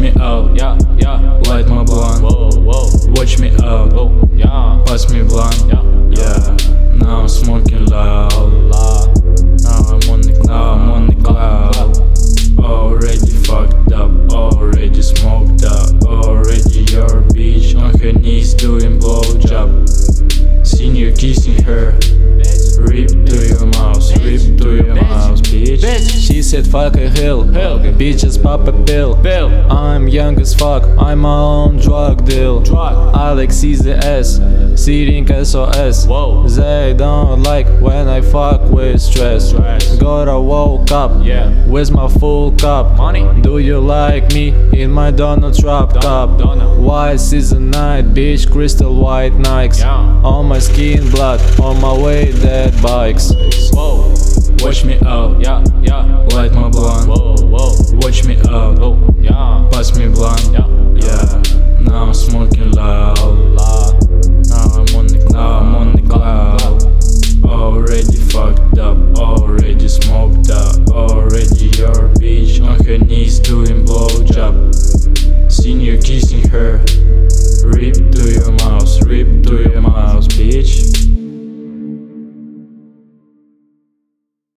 me out, yeah, yeah. light my blunt. Whoa, whoa, Watch me out, whoa, yeah, pass me blunt. yeah, Yeah, now I'm smoking loud. la. Now I'm on the cloud. Already fucked up, already smoked up. Already your bitch on her knees doing blowjob. Seen you kissing her. Rip to your mouth, rip to your mouth, bitch. She said fuck a hill, bitches pop a pill. I'm young as fuck, I'm my own drug deal. Alex is the S, sitting SOS. Whoa. They don't like when I fuck with stress. Gotta woke up, Yeah. with my full cup. Money. Do you like me in my Donut drop top? Donut. White season night, bitch, crystal white Nikes. Yeah. On my skin blood, on my way dead bikes. Whoa.